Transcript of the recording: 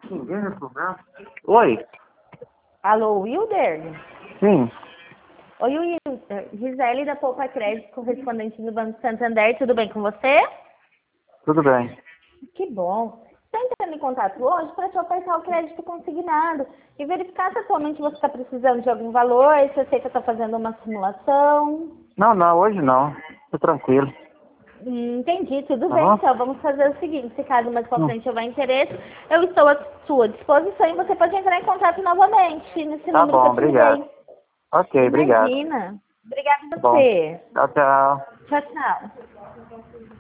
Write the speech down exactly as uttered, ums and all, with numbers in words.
Oi. Alô, Wilder? Sim. Oi, Wilder. Gisele da Poupa Crédito, correspondente do Banco Santander. Tudo bem com você? Tudo bem. Que bom. Está entrando em contato hoje para te ofertar o crédito consignado e verificar se atualmente você está precisando de algum valor, se eu sei que eu estou fazendo uma simulação. Não, não, hoje não. Tô tranquilo. Hum, entendi, tudo Tá bem. bom? Então, vamos fazer o seguinte, se caso mais pra Hum. frente houver interesse, eu estou à sua disposição e você pode entrar em contato novamente nesse Tá número que bom, eu te obrigado. liguei. Ok, obrigado. Imagina. Obrigada Tá a bom. você. Tchau, tchau. Tchau, tchau.